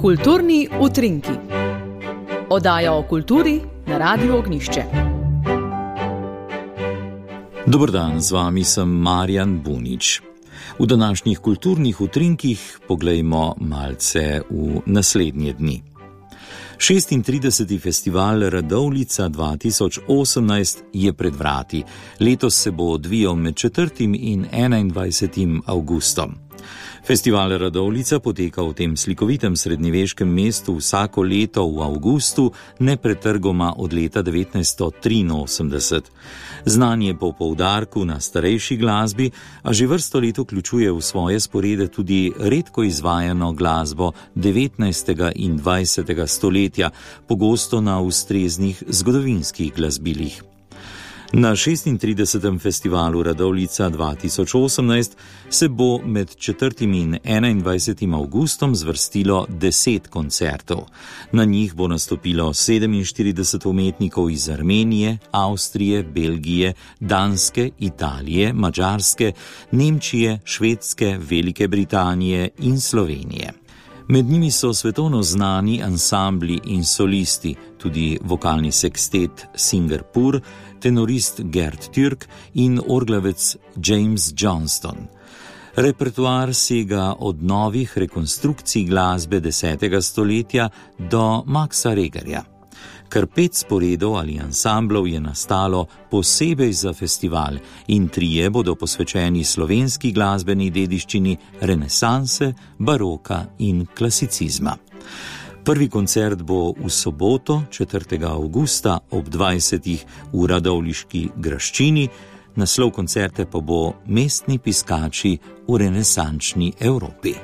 Kulturni utrinki. Oddaja o kulturi na Radiu Ognjišče. Dober dan, z vami sem Marjan Bunič. V današnjih kulturnih utrinkih poglejmo malce v naslednje dni. 36. festival Radovljica 2018 je pred vrati. Letos se bo odvijal med 4. in 21. avgustom. Festival Radovljica poteka v tem slikovitem srednjeveškem mestu vsako leto v avgustu, nepretrgoma od leta 1983. Znan je po poudarku na starejši glasbi, a že vrsto let vključuje v svoje sporede tudi redko izvajano glasbo 19. in 20. stoletja, pogosto na ustreznih zgodovinskih glasbilih. Na 36. festivalu Radovljica 2018 se bo med 4. in 21. avgustom zvrstilo 10 koncertov. Na njih bo nastopilo 47 umetnikov iz Armenije, Avstrije, Belgije, Danske, Italije, Madžarske, Nemčije, Švedske, Velike Britanije in Slovenije. Med njimi so svetovno znani ansambli in solisti, tudi vokalni sekstet Singapur, tenorist Gerd Türk in orglavec James Johnston. Repertoar sega od novih rekonstrukcij glasbe 10. stoletja do Maxa Regerja. Kar 5 sporedov ali ansamblov je nastalo posebej za festival in 3 bodo posvečeni slovenski glasbeni dediščini renesanse, baroka in klasicizma. Prvi koncert bo v soboto, 4. avgusta ob 20. v radovljiški graščini, naslov koncerte pa bo Mestni piskači v renesančni Evropi.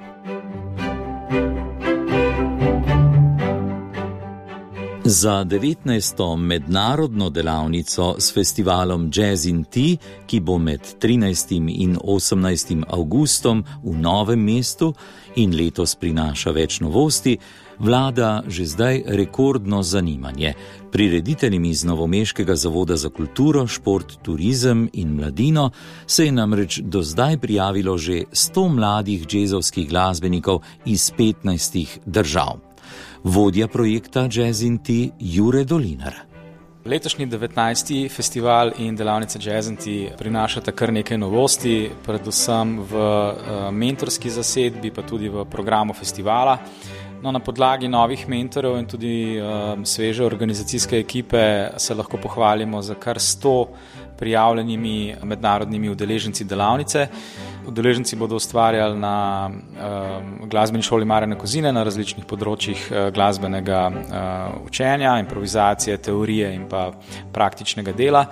Za 19. mednarodno delavnico s festivalom Jazz in Tea, ki bo med 13. in 18. avgustom v Novem mestu in letos prinaša več novosti, vlada že zdaj rekordno zanimanje. Prirediteljem iz Novomeškega zavoda za kulturo, šport, turizem in mladino se je namreč do zdaj prijavilo že 100 mladih džezovskih glasbenikov iz 15 držav. Vodja projekta Jazz in Tea Jure Dolinar. Letošnji 19. festival in delavnica Jazz in Tea prinašata kar nekaj novosti, predvsem v mentorski zasedbi, pa tudi v programu festivala. Na podlagi novih mentorjev in tudi sveže organizacijske ekipe se lahko pohvalimo za kar 100 prijavljenimi mednarodnimi udeleženci delavnice. Udeleženci bodo ustvarjali na glasbeni šoli Marjana Kozine na različnih področjih glasbenega učenja, improvizacije, teorije in pa praktičnega dela.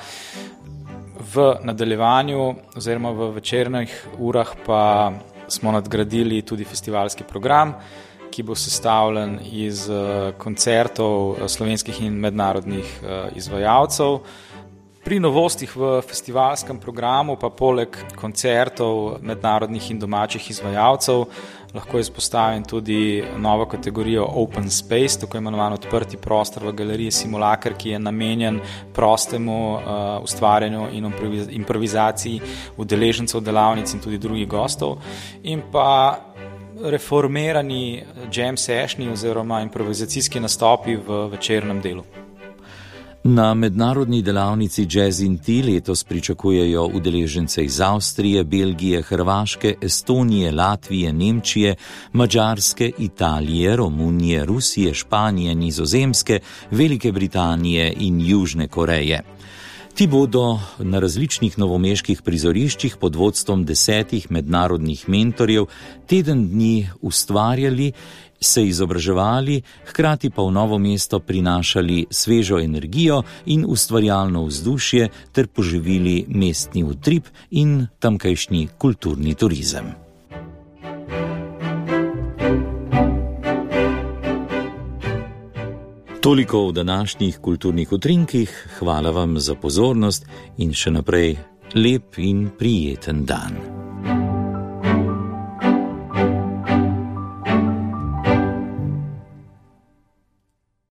V nadaljevanju oziroma v večernih urah pa smo nadgradili tudi festivalski program, ki bo sestavljen iz koncertov slovenskih in mednarodnih izvajalcev. Pri novostih v festivalskem programu pa poleg koncertov mednarodnih in domačih izvajalcev lahko izpostavim tudi novo kategorijo Open Space, tako imenovan odprti prostor v galeriji Simulacr, ki je namenjen prostemu ustvarjanju in improvizaciji udeležencev delavnic in tudi drugih gostov, in pa reformirani jam sessioni oziroma improvizacijski nastopi v večernem delu. Na mednarodni delavnici Jazz in Tea letos pričakujejo udeležence iz Avstrije, Belgije, Hrvaške, Estonije, Latvije, Nemčije, Madžarske, Italije, Romunije, Rusije, Španije, Nizozemske, Velike Britanije in Južne Koreje. Ti bodo na različnih novomeških prizoriščih pod vodstvom 10 mednarodnih mentorjev teden dni ustvarjali, se izobraževali, hkrati pa v Novo mesto prinašali svežo energijo in ustvarjalno vzdušje ter poživili mestni utrip in tamkajšnji kulturni turizem. Toliko v današnjih kulturnih utrinkih, hvala vam za pozornost in še naprej lep in prijeten dan.